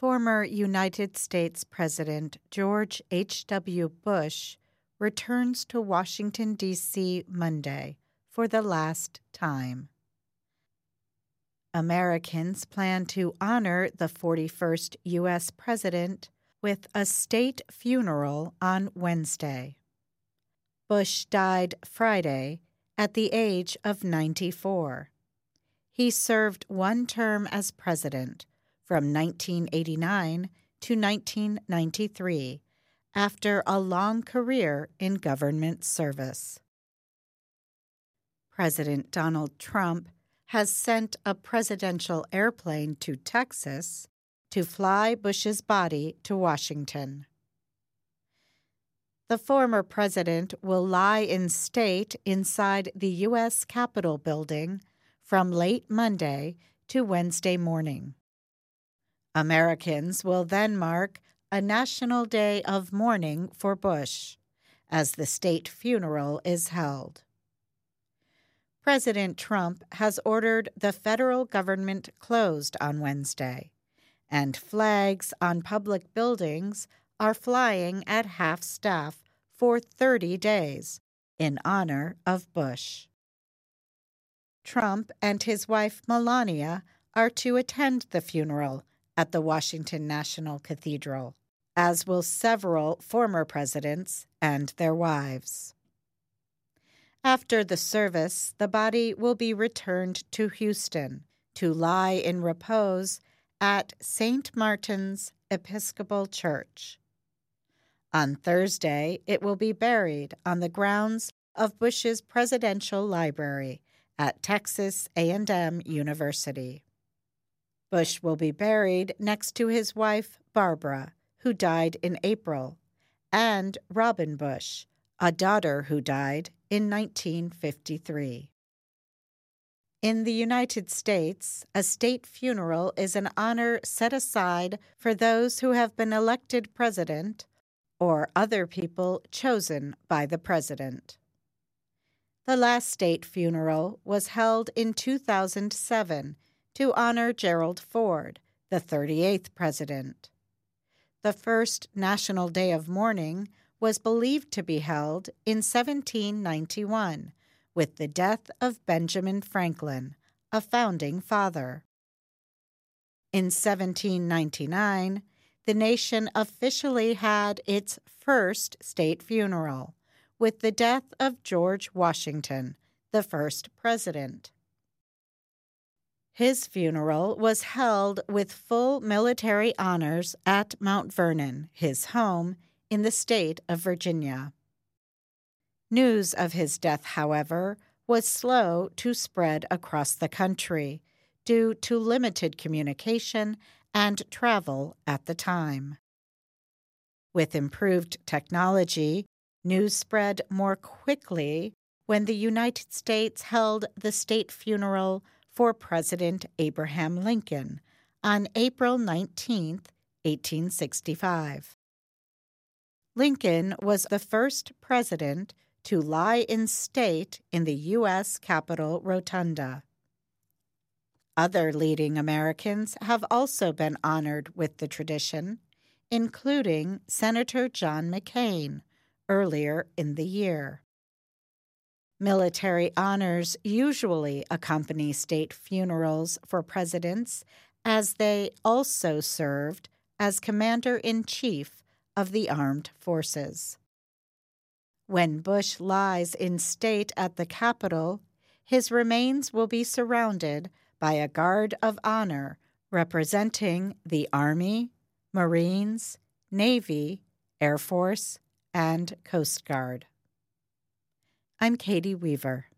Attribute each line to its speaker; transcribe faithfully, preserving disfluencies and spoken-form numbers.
Speaker 1: Former United States President George H W. Bush returns to Washington, D C Monday for the last time. Americans plan to honor the forty-first U S president with a state funeral on Wednesday. Bush died Friday at the age of ninety-four. He served one term as president from nineteen eighty-nine to nineteen ninety-three after a long career in government service. President Donald Trump has sent a presidential airplane to Texas to fly Bush's body to Washington. The former president will lie in state inside the U S Capitol building from late Monday to Wednesday morning. Americans will then mark a national day of mourning for Bush, as the state funeral is held. President Trump has ordered the federal government closed on Wednesday, and flags on public buildings are flying at half-staff for thirty days in honor of Bush. Trump and his wife Melania are to attend the funeral at the Washington National Cathedral, as will several former presidents and their wives. After the service, the body will be returned to Houston to lie in repose at Saint Martin's Episcopal Church. On Thursday, it will be buried on the grounds of Bush's Presidential Library at Texas A and M University. Bush will be buried next to his wife, Barbara, who died in April, and Robin Bush, a daughter who died in nineteen fifty-three. In the United States, a state funeral is an honor set aside for those who have been elected president or other people chosen by the president. The last state funeral was held in two thousand seven to honor Gerald Ford, the thirty-eighth president. The first National Day of Mourning was believed to be held in seventeen ninety-one, with the death of Benjamin Franklin, a founding father. In seventeen ninety-nine, the nation officially had its first state funeral, with the death of George Washington, the first president. His funeral was held with full military honors at Mount Vernon, his home, in the state of Virginia. News of his death, however, was slow to spread across the country due to limited communication and travel at the time. With improved technology, news spread more quickly when the United States held the state funeral for President Abraham Lincoln on April nineteenth, eighteen sixty-five. Lincoln was the first president to lie in state in the U S Capitol Rotunda. Other leading Americans have also been honored with the tradition, including Senator John McCain earlier in the year. Military honors usually accompany state funerals for presidents, as they also served as commander-in-chief of the armed forces. When Bush lies in state at the Capitol, his remains will be surrounded by a guard of honor representing the Army, Marines, Navy, Air Force, and Coast Guard. I'm Katie Weaver.